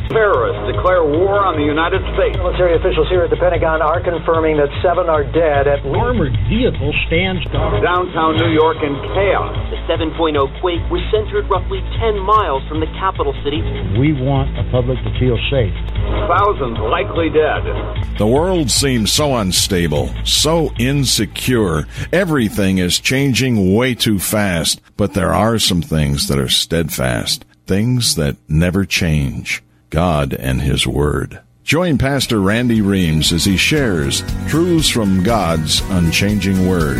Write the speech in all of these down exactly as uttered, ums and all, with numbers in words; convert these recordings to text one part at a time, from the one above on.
Terrorists declare war on the United States. Military officials here at the Pentagon are confirming that seven are dead at least. Armored vehicle stands guard. Downtown New York in chaos. The seven point oh quake was centered roughly ten miles from the capital city. We want the public to feel safe. Thousands likely dead. The world seems so unstable, so insecure. Everything is changing way too fast. But there are some things that are steadfast, things that never change. God and His Word. Join Pastor Randy Reams as he shares truths from God's unchanging Word.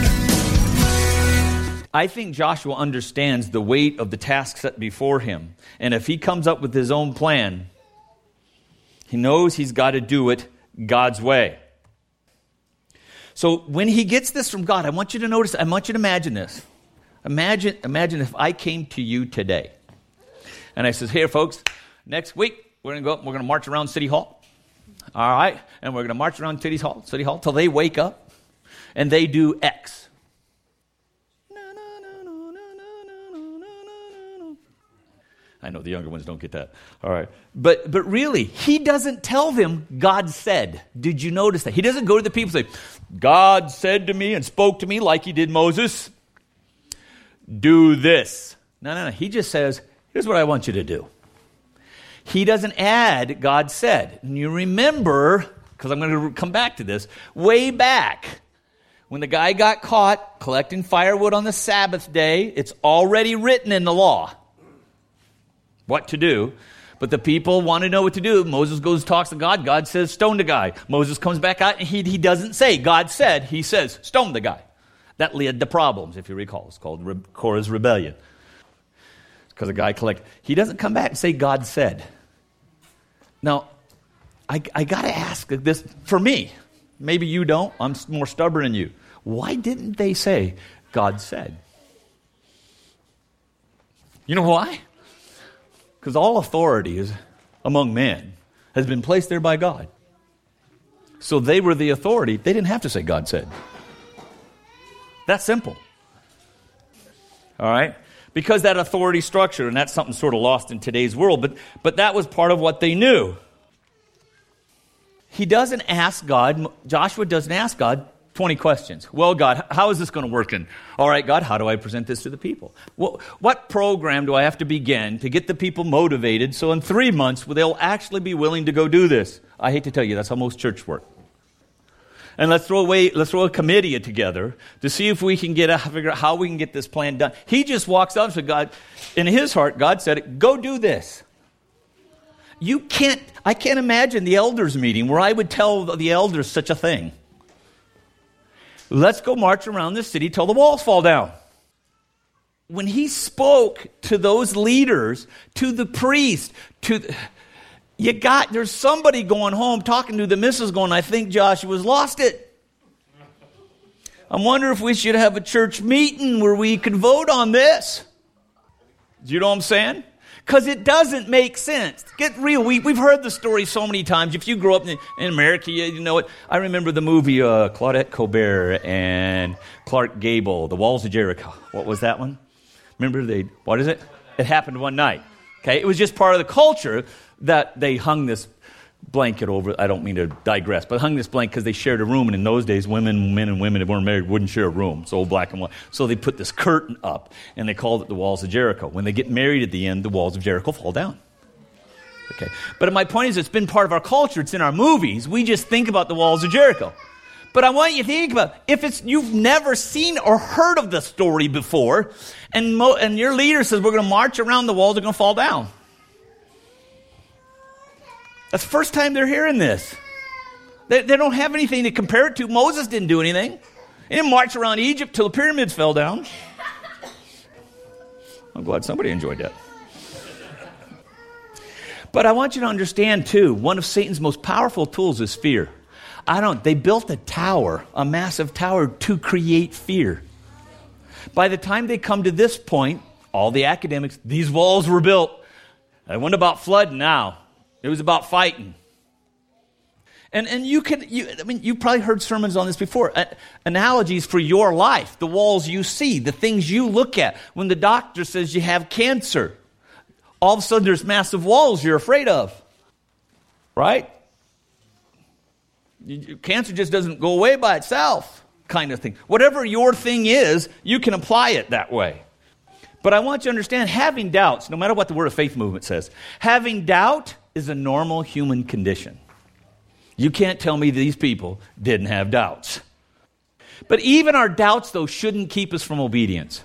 I think Joshua understands the weight of the task set before him. And if he comes up with his own plan, he knows he's got to do it God's way. So when he gets this from God, I want you to notice, I want you to imagine this. Imagine, imagine if I came to you today and I said, here folks, next week, we're going to go up and we're going to march around City Hall. All right? And we're going to march around City Hall, City Hall till they wake up and they do X. I know the younger ones don't get that. All right. But but really, he doesn't tell them God said. Did you notice that? He doesn't go to the people and say, God said to me and spoke to me like he did Moses. Do this. No, no, no. He just says, here's what I want you to do. He doesn't add, God said. And you remember, because I'm going to come back to this, way back when the guy got caught collecting firewood on the Sabbath day, it's already written in the law what to do. But the people want to know what to do. Moses goes talks to God. God says, stone the guy. Moses comes back out and he, he doesn't say, God said. He says, stone the guy. That led to problems, if you recall. It's called Re- Korah's rebellion. Because a guy collect. He doesn't come back and say, God said. Now, I, I got to ask this for me. Maybe you don't. I'm more stubborn than you. Why didn't they say, God said? You know why? Because all authority is among men has been placed there by God. So they were the authority. They didn't have to say, God said. That's simple. All right? Because that authority structure, and that's something sort of lost in today's world, but, but that was part of what they knew. He doesn't ask God, Joshua doesn't ask God twenty questions. Well, God, how is this going to work? And, all right, God, how do I present this to the people? Well, what program do I have to begin to get the people motivated so in three months they'll actually be willing to go do this? I hate to tell you, that's how most church work. And let's throw away, let's throw a committee together to see if we can get a, figure out how we can get this plan done. He just walks up to God. In his heart, God said, go do this. You can't, I can't imagine the elders meeting where I would tell the elders such a thing. Let's go march around the city till the walls fall down. When he spoke to those leaders, to the priest, to the, you got, there's somebody going home talking to the missus going, I think Joshua's lost it. I wonder if we should have a church meeting where we can vote on this. Do you know what I'm saying? Because it doesn't make sense. Get real. We, we've heard the story so many times. If you grew up in, in America, you, you know it. I remember the movie uh, Claudette Colbert and Clark Gable, The Walls of Jericho. What was that one? Remember they, what is it? It happened one night. Okay, it was just part of the culture that they hung this blanket over. I don't mean to digress, but hung this blanket because they shared a room. And in those days, women, men and women that weren't married wouldn't share a room. It's old black and white. So they put this curtain up, and they called it the Walls of Jericho. When they get married at the end, the Walls of Jericho fall down. Okay, but my point is, it's been part of our culture. It's in our movies. We just think about the Walls of Jericho. But I want you to think about, if it's you've never seen or heard of the story before, and mo- and your leader says, we're going to march around the walls, they're going to fall down. That's the first time they're hearing this. They, they don't have anything to compare it to. Moses didn't do anything. He didn't march around Egypt till the pyramids fell down. I'm glad somebody enjoyed that. But I want you to understand, too, one of Satan's most powerful tools is fear. I don't, they built a tower, a massive tower, to create fear. By the time they come to this point, all the academics, these walls were built. It wasn't about flooding now. It was about fighting. And and you can, you, I mean, you've probably heard sermons on this before. Uh, analogies for your life, the walls you see, the things you look at. When the doctor says you have cancer, all of a sudden there's massive walls you're afraid of. Right? Cancer just doesn't go away by itself, kind of thing. Whatever your thing is, you can apply it that way. But I want you to understand, having doubts, no matter what the Word of Faith movement says, having doubt is a normal human condition. You can't tell me these people didn't have doubts. But even our doubts, though, shouldn't keep us from obedience.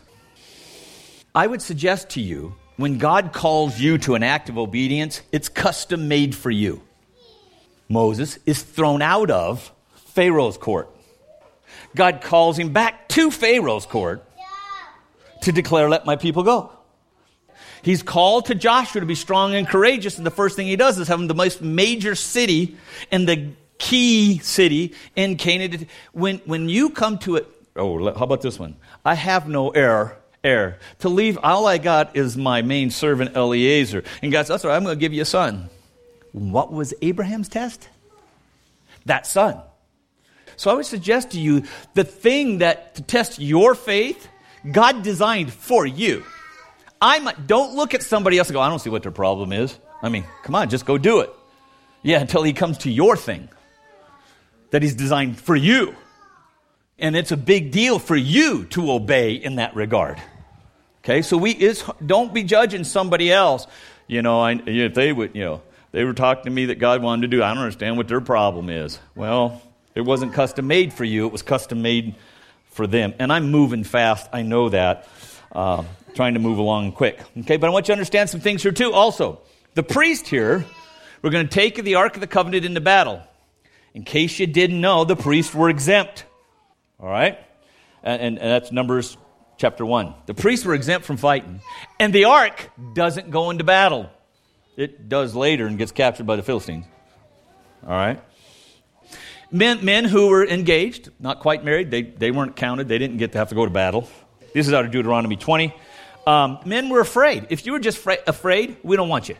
I would suggest to you, when God calls you to an act of obedience, it's custom made for you. Moses is thrown out of Pharaoh's court. God calls him back to Pharaoh's court to declare, let my people go. He's called to Joshua to be strong and courageous, and the first thing he does is have him the most major city and the key city in Canaan. When, when you come to it, oh, how about this one? I have no heir. Heir. To leave, all I got is my main servant Eliezer. And God says, that's all right, I'm going to give you a son. What was Abraham's test? That son. So I would suggest to you, the thing that to test your faith, God designed for you. I'm, don't look at somebody else and go, I don't see what their problem is. I mean, come on, just go do it. Yeah, until he comes to your thing that he's designed for you. And it's a big deal for you to obey in that regard. Okay, so we is don't be judging somebody else. You know, I, if they would, you know, they were talking to me that God wanted to do, I don't understand what their problem is. Well, it wasn't custom made for you. It was custom made for them. And I'm moving fast. I know that. Uh, trying to move along quick. Okay, but I want you to understand some things here too. Also, the priest here, we're going to take the Ark of the Covenant into battle. In case you didn't know, the priests were exempt. All right? And, and, and that's Numbers chapter one. The priests were exempt from fighting. And the ark doesn't go into battle. It does later and gets captured by the Philistines. All right? Men, men who were engaged, not quite married, they, they weren't counted. They didn't get to have to go to battle. This is out of Deuteronomy twenty. Um, men were afraid. If you were just fra- afraid, we don't want you.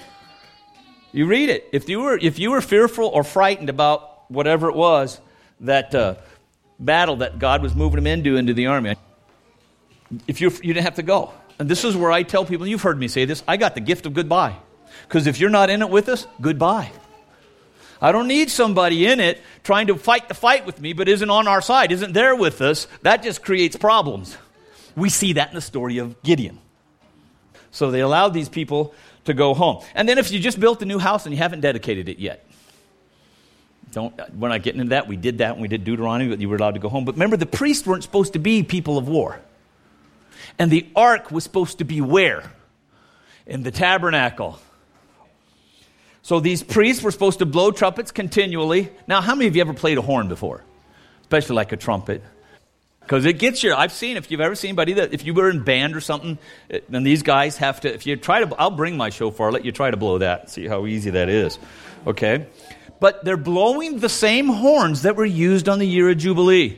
You read it. If you were if you were fearful or frightened about whatever it was, that uh, battle that God was moving them into, into the army, if you you didn't have to go. And this is where I tell people, you've heard me say this, I got the gift of goodbye. Because if you're not in it with us, goodbye. I don't need somebody in it trying to fight the fight with me, but isn't on our side, isn't there with us. That just creates problems. We see that in the story of Gideon. So they allowed these people to go home. And then if you just built a new house and you haven't dedicated it yet, don't. We're not getting into that. We did that when we did Deuteronomy, but you were allowed to go home. But remember, the priests weren't supposed to be people of war. And the ark was supposed to be where? In the tabernacle. So these priests were supposed to blow trumpets continually. Now, how many of you ever played a horn before? Especially like a trumpet. Because it gets you. I've seen, if you've ever seen anybody that, if you were in band or something, then these guys have to, if you try to, I'll bring my shofar, I'll let you try to blow that, see how easy that is. Okay? But they're blowing the same horns that were used on the year of Jubilee.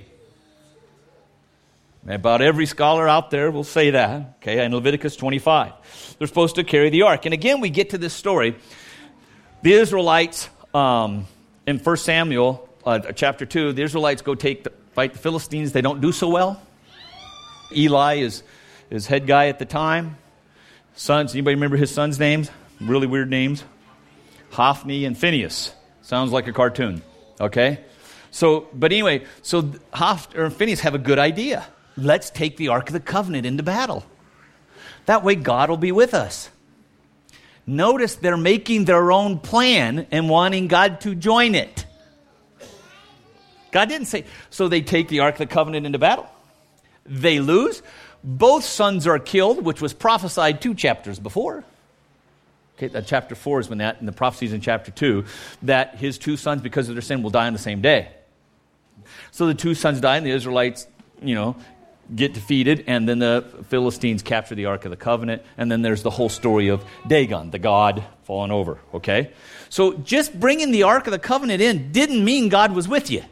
About every scholar out there will say that. Okay, in Leviticus twenty-five. They're supposed to carry the ark. And again, we get to this story. The Israelites, um, in First Samuel, uh, chapter two, the Israelites go take the, fight the Philistines. They don't do so well. Eli is is head guy at the time. Sons, anybody remember his sons' names? Really weird names. Hophni and Phinehas. Sounds like a cartoon. Okay? So, but anyway, so Hophni or Phinehas have a good idea. Let's take the Ark of the Covenant into battle. That way God will be with us. Notice they're making their own plan and wanting God to join it. God didn't say, so they take the Ark of the Covenant into battle. They lose. Both sons are killed, which was prophesied two chapters before. Okay, that chapter four is when that, and the prophecies in chapter two, that his two sons, because of their sin, will die on the same day. So the two sons die, and the Israelites, you know, get defeated, and then the Philistines capture the Ark of the Covenant, and then there's the whole story of Dagon, the god, falling over, okay? So just bringing the Ark of the Covenant in didn't mean God was with you.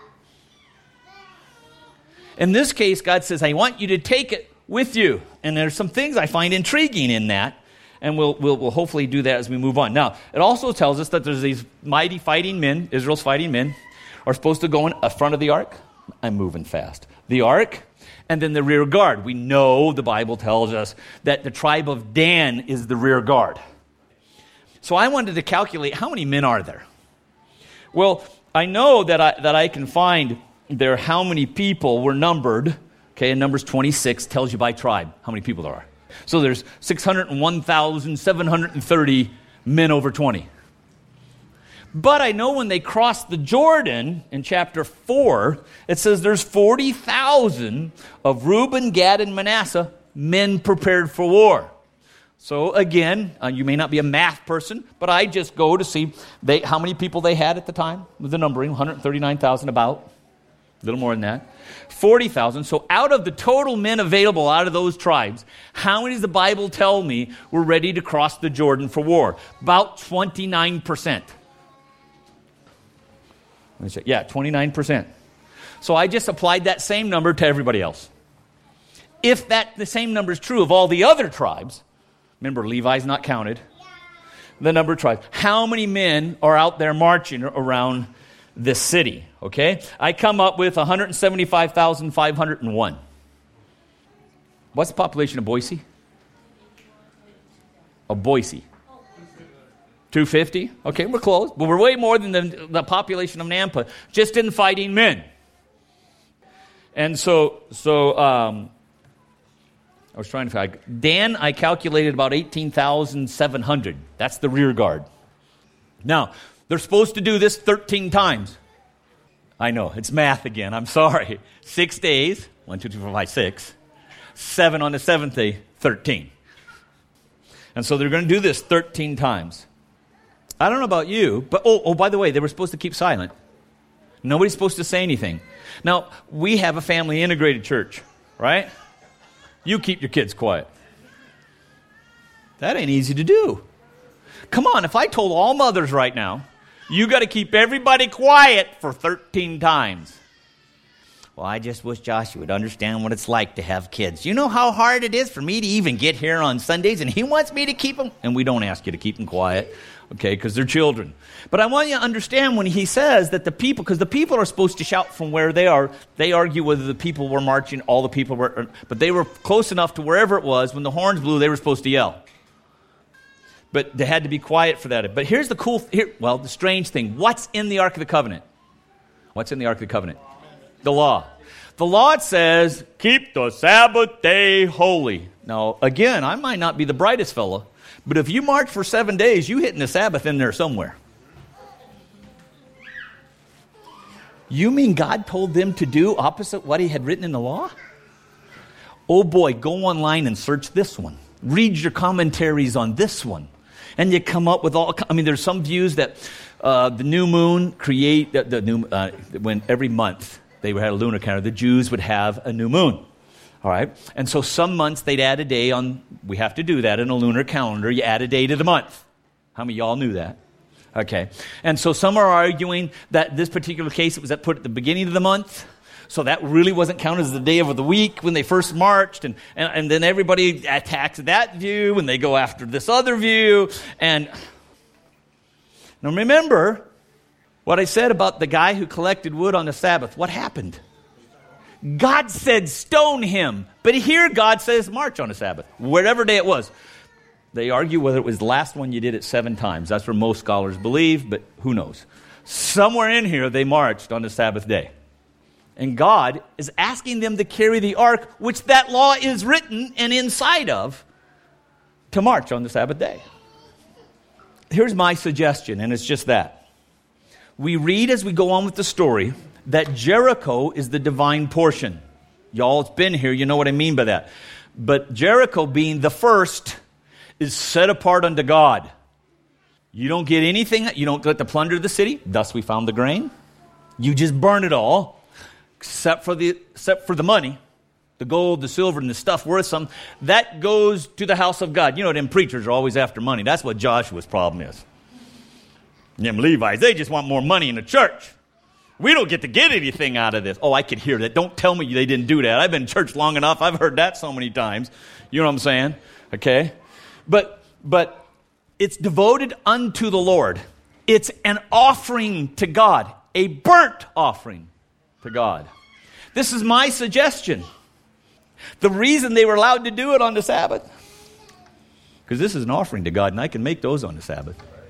In this case, God says, I want you to take it with you. And there's some things I find intriguing in that, and we'll, we'll, we'll hopefully do that as we move on. Now, it also tells us that there's these mighty fighting men, Israel's fighting men, are supposed to go in front of the ark. I'm moving fast. The ark, and then the rear guard. We know the Bible tells us that the tribe of Dan is the rear guard. So I wanted to calculate how many men are there. Well, I know that I that I can find there how many people were numbered. Okay, in Numbers twenty-six tells you by tribe how many people there are. So there's six hundred one thousand seven hundred thirty men over twenty. But I know when they crossed the Jordan in chapter four, it says there's forty thousand of Reuben, Gad, and Manasseh, men prepared for war. So again, uh, you may not be a math person, but I just go to see they, how many people they had at the time, with the numbering, one hundred thirty-nine thousand about, a little more than that, forty thousand. So out of the total men available out of those tribes, how many does the Bible tell me were ready to cross the Jordan for war? About twenty-nine percent. Let me say, yeah, twenty-nine percent. So I just applied that same number to everybody else. If that the same number is true of all the other tribes, remember Levi's not counted, the number of tribes, how many men are out there marching around this city? Okay, I come up with one hundred seventy-five thousand five hundred one. What's the population of Boise? Of Boise? two hundred fifty? Okay, we're close. But we're way more than the, the population of Nampa, just in fighting men. And so, so um, I was trying to find, Dan, I calculated about eighteen thousand seven hundred. That's the rear guard. Now, they're supposed to do this thirteen times. I know, it's math again, I'm sorry. Six days, one, two, three, four, five, six. Seven on the seventh day, thirteen. And so they're going to do this thirteen times. I don't know about you, but, oh, oh, by the way, they were supposed to keep silent. Nobody's supposed to say anything. Now, we have a family integrated church, right? You keep your kids quiet. That ain't easy to do. Come on, if I told all mothers right now, you got to keep everybody quiet for thirteen times. Well, I just wish Joshua would understand what it's like to have kids. You know how hard it is for me to even get here on Sundays, and he wants me to keep them? And we don't ask you to keep them quiet, okay, because they're children. But I want you to understand when he says that the people, because the people are supposed to shout from where they are. They argue whether the people were marching, all the people were, but they were close enough to wherever it was. When the horns blew, they were supposed to yell. But they had to be quiet for that. But here's the cool, here, well, the strange thing. What's in the Ark of the Covenant? What's in the Ark of the Covenant? The law. The law, it says, keep the Sabbath day holy. Now, again, I might not be the brightest fellow, but if you march for seven days, you hitting the Sabbath in there somewhere. You mean God told them to do opposite what he had written in the law? Oh boy, go online and search this one. Read your commentaries on this one. And you come up with all, I mean, there's some views that uh, the new moon create, the, the new, uh, when every month they had a lunar calendar, the Jews would have a new moon. All right? And so some months they'd add a day on, we have to do that in a lunar calendar. You add a day to the month. How many of y'all knew that? Okay. And so some are arguing that this particular case, it was put at the beginning of the month. So that really wasn't counted as the day of the week when they first marched. And, and, and then everybody attacks that view and they go after this other view. And now remember what I said about the guy who collected wood on the Sabbath. What happened? God said stone him. But here God says march on the Sabbath, whatever day it was. They argue whether it was the last one you did it seven times. That's what most scholars believe, but who knows? Somewhere in here they marched on the Sabbath day. And God is asking them to carry the ark, which that law is written and inside of, to march on the Sabbath day. Here's my suggestion, and it's just that. We read as we go on with the story that Jericho is the divine portion. Y'all, it's been here, you know what I mean by that. But Jericho being the first is set apart unto God. You don't get anything, you don't get to plunder the city, thus we found the grain. You just burn it all. Except for the except for the money, the gold, the silver, and the stuff worth some, that goes to the house of God. You know, them preachers are always after money. That's what Joshua's problem is. Them Levites, they just want more money in the church. We don't get to get anything out of this. Oh, I could hear that. Don't tell me they didn't do that. I've been in church long enough. I've heard that so many times. You know what I'm saying? Okay? But but it's devoted unto the Lord. It's an offering to God, a burnt offering to God. This is my suggestion. The reason they were allowed to do it on the Sabbath, because this is an offering to God, and I can make those on the Sabbath.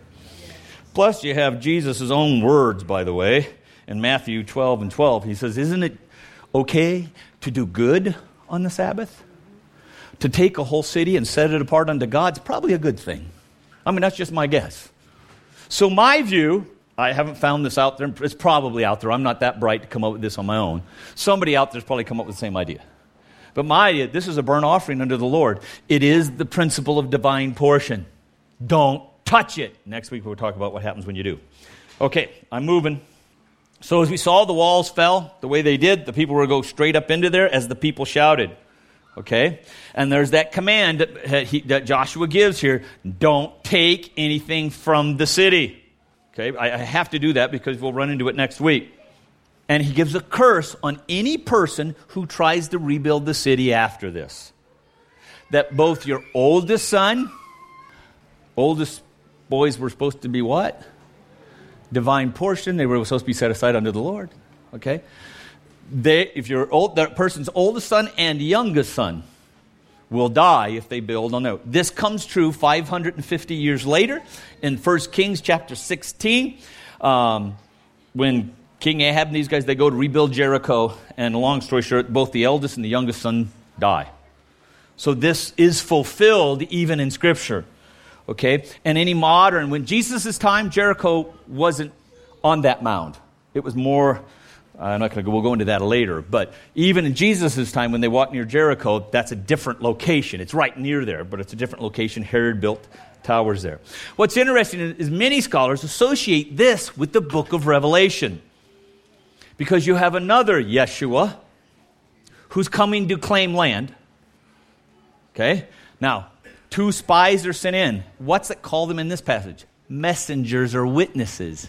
Plus, you have Jesus' own words, by the way, in Matthew twelve and twelve. He says, isn't it okay to do good on the Sabbath? To take a whole city and set it apart unto God is probably a good thing. I mean, that's just my guess. So my view, I haven't found this out there. It's probably out there. I'm not that bright to come up with this on my own. Somebody out there's probably come up with the same idea. But my idea, this is a burnt offering unto the Lord. It is the principle of divine portion. Don't touch it. Next week we'll talk about what happens when you do. Okay, I'm moving. So as we saw, the walls fell the way they did. The people were to go straight up into there as the people shouted. Okay? And there's that command that, he, that Joshua gives here. Don't take anything from the city. Okay? I, I have to do that because we'll run into it next week. And he gives a curse on any person who tries to rebuild the city after this. That both your oldest son, oldest boys were supposed to be what? Divine portion. They were supposed to be set aside unto the Lord. Okay? They, if your old, that person's oldest son and youngest son will die if they build on that. This comes true five hundred fifty years later in First Kings chapter sixteen. Um, when King Ahab and these guys, they go to rebuild Jericho. And long story short, both the eldest and the youngest son die. So this is fulfilled even in Scripture. Okay? And any modern, when Jesus' time, Jericho wasn't on that mound. It was more, I'm not going to go, we'll go into that later. But even in Jesus' time, when they walked near Jericho, that's a different location. It's right near there, but it's a different location. Herod built towers there. What's interesting is many scholars associate this with the book of Revelation. Because you have another Yeshua who's coming to claim land. Okay? Now, two spies are sent in. What's it call them in this passage? Messengers or witnesses.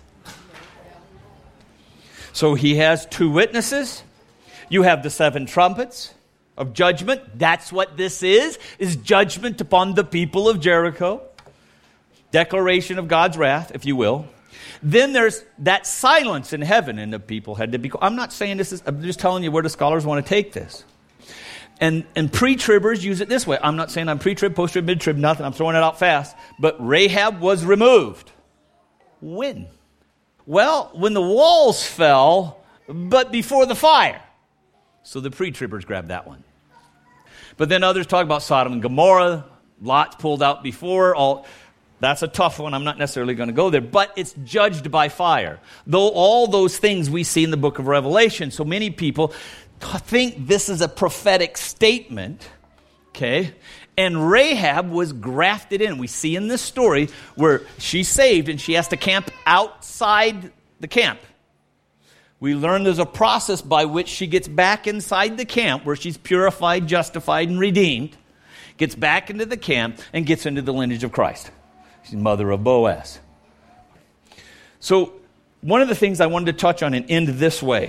So he has two witnesses. You have the seven trumpets of judgment. That's what this is, is judgment upon the people of Jericho. Declaration of God's wrath, if you will. Then there's that silence in heaven, and the people had to be... I'm not saying this is... I'm just telling you where the scholars want to take this. And, and pre-tribbers use it this way. I'm not saying I'm pre-trib, post-trib, mid-trib, nothing. I'm throwing it out fast. But Rahab was removed. When? Well, when the walls fell, but before the fire. So the pre-tribbers grabbed that one. But then others talk about Sodom and Gomorrah. Lot pulled out before. All that's a tough one. I'm not necessarily going to go there. But it's judged by fire. Though all those things we see in the book of Revelation. So many people think this is a prophetic statement. Okay? And Rahab was grafted in. We see in this story where she's saved and she has to camp outside the camp. We learn there's a process by which she gets back inside the camp where she's purified, justified, and redeemed. Gets back into the camp and gets into the lineage of Christ. She's mother of Boaz. So one of the things I wanted to touch on and end this way.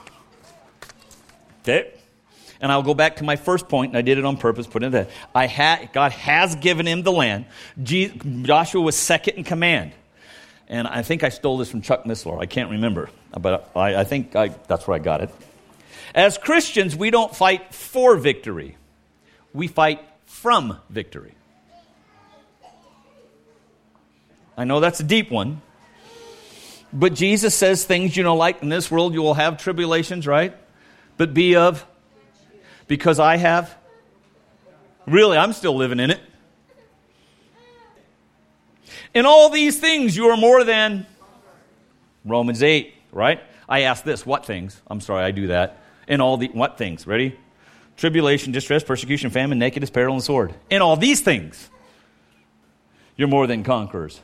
Okay? And I'll go back to my first point, and I did it on purpose, put it in there. I ha- God has given him the land. Je- Joshua was second in command. And I think I stole this from Chuck Missler. I can't remember. But I, I think I, that's where I got it. As Christians, we don't fight for victory. We fight from victory. I know that's a deep one. But Jesus says things, you know, like in this world you will have tribulations, right? But be of... Because I have, really, I'm still living in it. In all these things, you are more than Romans eight, right? I ask this, what things? I'm sorry, I do that. In all the, what things? Ready? Tribulation, distress, persecution, famine, nakedness, peril, and sword. In all these things, you're more than conquerors.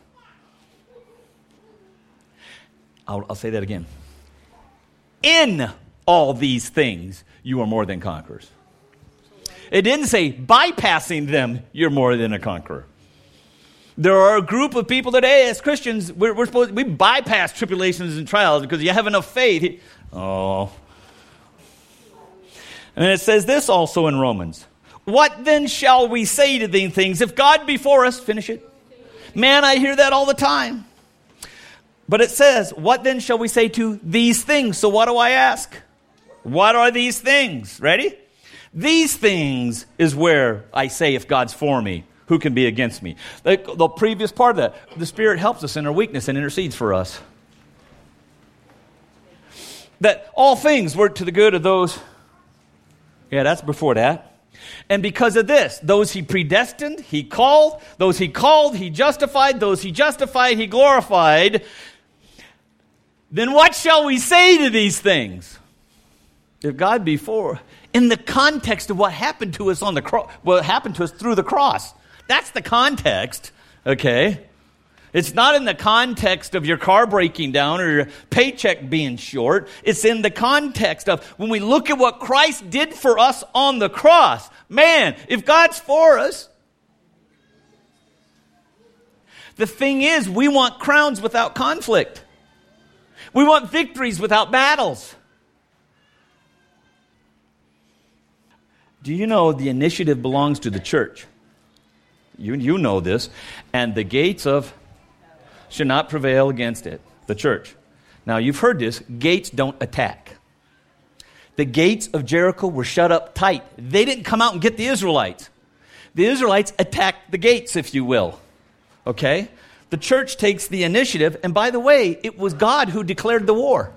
I'll, I'll say that again. In all these things, you are more than conquerors. It didn't say bypassing them, you're more than a conqueror. There are a group of people today as Christians, we're, we're supposed we bypass tribulations and trials because you have enough faith. Oh. And it says this also in Romans. What then shall we say to these things? If God be for us, finish it. Man, I hear that all the time. But it says, what then shall we say to these things? So what do I ask? What are these things? Ready? These things is where I say if God's for me, Who can be against me? The, the previous part of that, the Spirit helps us in our weakness and intercedes for us. That all things work to the good of those. Yeah, that's before that. And because of this, those he predestined, he called. Those he called, he justified. Those he justified, he glorified. Then what shall we say to these things? If God be for, in the context of what happened to us on the cross, what happened to us through the cross. That's the context, okay? It's not in the context of your car breaking down or your paycheck being short. It's in the context of when we look at what Christ did for us on the cross. Man, if God's for us, the thing is, we want crowns without conflict. We want victories without battles. Do you know the initiative belongs to the church? You, you know this. And the gates of should not prevail against it, the church. Now, you've heard this. Gates don't attack. The gates of Jericho were shut up tight. They didn't come out and get the Israelites. The Israelites attacked the gates, if you will. Okay? The church takes the initiative. And by the way, it was God who declared the war.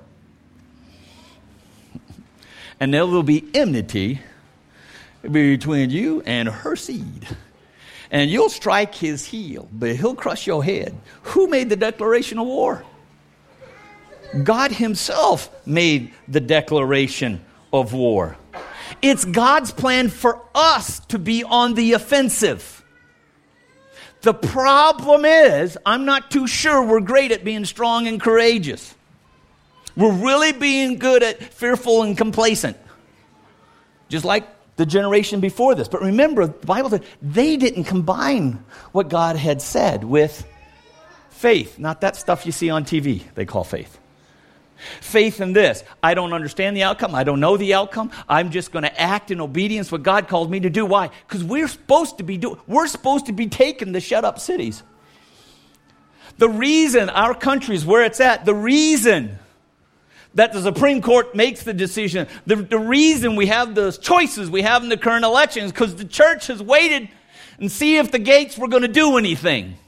And there will be enmity between you and her seed. And you'll strike his heel, but he'll crush your head. Who made the declaration of war? God himself made the declaration of war. It's God's plan for us to be on the offensive. The problem is, I'm not too sure we're great at being strong and courageous. We're really being good at fearful and complacent. Just like the generation before this. But remember, the Bible said they didn't combine what God had said with faith. Not that stuff you see on T V they call faith. Faith in this. I don't understand the outcome. I don't know the outcome. I'm just going to act in obedience what God called me to do. Why? Because we're supposed to be do- we're supposed to be taking the shut up cities. The reason our country is where it's at, the reason that the Supreme Court makes the decision, the, the reason we have those choices we have in the current elections, because the church has waited and see if the gates were going to do anything. Amen.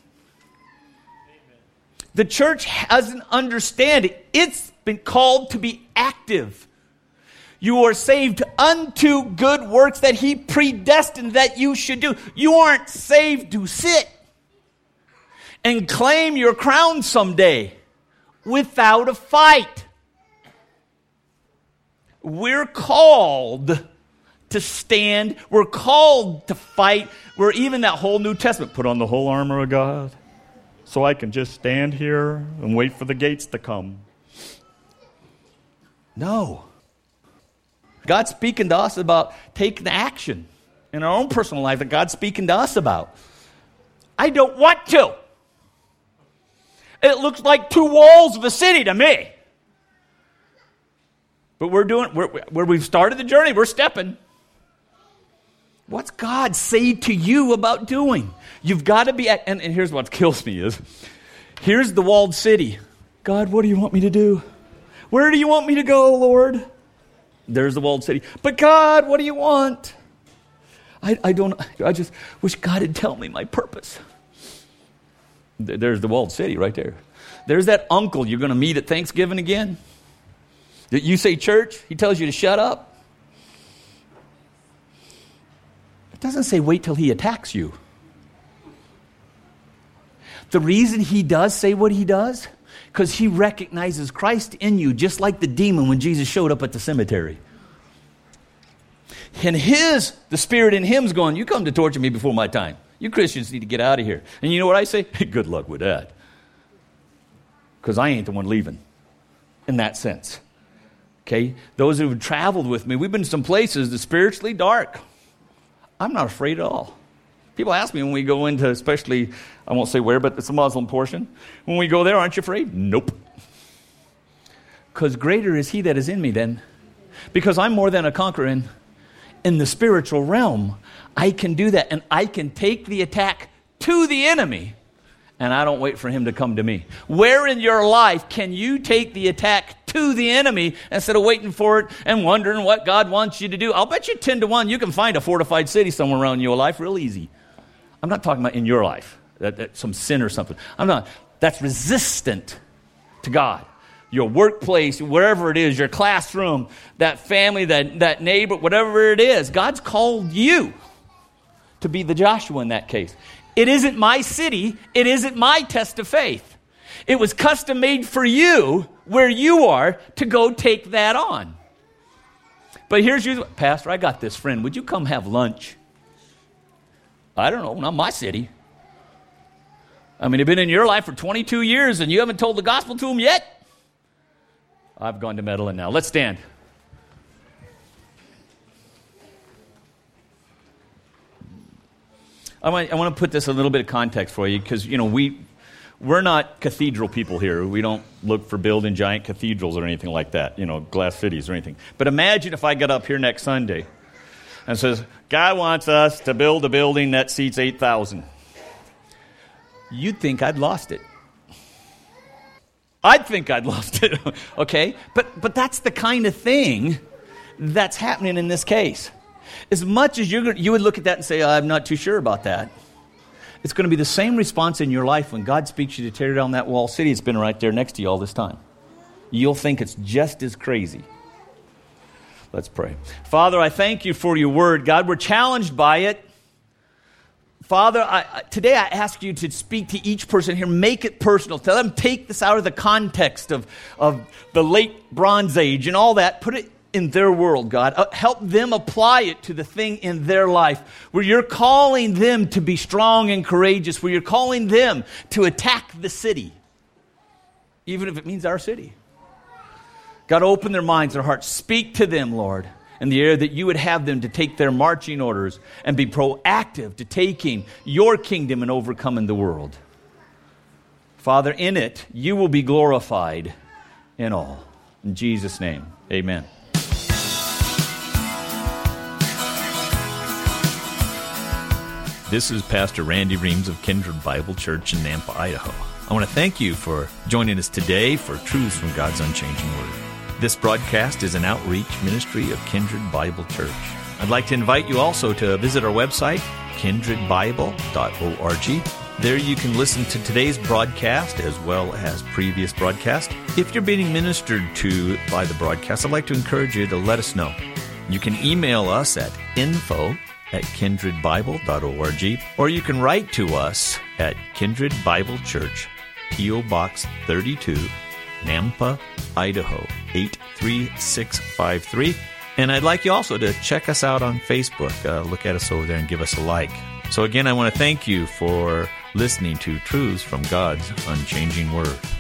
The church hasn't understand it. It's been called to be active. You are saved unto good works that he predestined that you should do. You aren't saved to sit and claim your crown someday without a fight. We're called to stand. We're called to fight. We're even that whole New Testament. Put on the whole armor of God so I can just stand here and wait for the gates to come. No. God's speaking to us about taking action in our own personal life that God's speaking to us about. I don't want to. It looks like two walls of a city to me. But we're doing, we're, where we've started the journey, we're stepping. What's God say to you about doing? You've got to be, at, and, and here's what kills me is, here's the walled city. God, what do you want me to do? Where do you want me to go, Lord? There's the walled city. But God, what do you want? I, I don't, I just wish God would tell me my purpose. There's the walled city right there. There's that uncle you're going to meet at Thanksgiving again. You say church, he tells you to shut up. It doesn't say wait till he attacks you. The reason he does say what he does, because he recognizes Christ in you, just like the demon when Jesus showed up at the cemetery. And his, the spirit in him's going, you come to torture me before my time. You Christians need to get out of here. And you know what I say? Good luck with that. Because I ain't the one leaving in that sense. Okay, those who have traveled with me, we've been to some places that's spiritually dark. I'm not afraid at all. People ask me when we go into, especially, I won't say where, but it's a Muslim portion. When we go there, aren't you afraid? Nope. Because greater is he that is in me then. Because I'm more than a conqueror in, in the spiritual realm. I can do that, and I can take the attack to the enemy, and I don't wait for him to come to me. Where in your life can you take the attack to the enemy instead of waiting for it and wondering what God wants you to do? I'll bet you ten to one you can find a fortified city somewhere around your life real easy. I'm not talking about in your life, that, that some sin or something. I'm not. That's resistant to God. Your workplace, wherever it is, your classroom, that family, that, that neighbor, whatever it is, God's called you to be the Joshua in that case. It isn't my city. It isn't my test of faith. It was custom made for you, where you are, to go take that on. But here's your, Pastor, I got this friend. Would you come have lunch? I don't know, not my city. I mean, they've been in your life for twenty-two years and you haven't told the gospel to them yet? I've gone to meddling now. Let's stand. I want, I want to put this in a little bit of context for you because, you know, we, we're not cathedral people here. We don't look for building giant cathedrals or anything like that, you know, glass cities or anything. But imagine if I got up here next Sunday and says, God wants us to build a building that seats eight thousand. You'd think I'd lost it. I'd think I'd lost it, okay? But but that's the kind of thing that's happening in this case. As much as you're, you would look at that and say, I'm not too sure about that, it's going to be the same response in your life when God speaks you to tear down that wall city. It's been right there next to you all this time. You'll think it's just as crazy. Let's pray. Father, I thank you for your word. God, we're challenged by it. Father, I, today I ask you to speak to each person here. Make it personal. Tell them, take this out of the context of, of the late Bronze Age and all that. Put it in their world, God. Uh, help them apply it to the thing in their life where you're calling them to be strong and courageous, where you're calling them to attack the city, even if it means our city. God, open their minds, their hearts. Speak to them, Lord, in the area that you would have them to take their marching orders and be proactive to taking your kingdom and overcoming the world. Father, in it, you will be glorified in all. In Jesus' name, amen. This is Pastor Randy Reams of Kindred Bible Church in Nampa, Idaho. I want to thank you for joining us today for Truths from God's Unchanging Word. This broadcast is an outreach ministry of Kindred Bible Church. I'd like to invite you also to visit our website, kindred bible dot org. There you can listen to today's broadcast as well as previous broadcasts. If you're being ministered to by the broadcast, I'd like to encourage you to let us know. You can email us at info at kindred bible dot org, or you can write to us at Kindred Bible Church, P O Box thirty-two, Nampa, Idaho, eight three six five three. And I'd like you also to check us out on Facebook. Uh, look at us over there and give us a like. So again, I want to thank you for listening to Truths from God's Unchanging Word.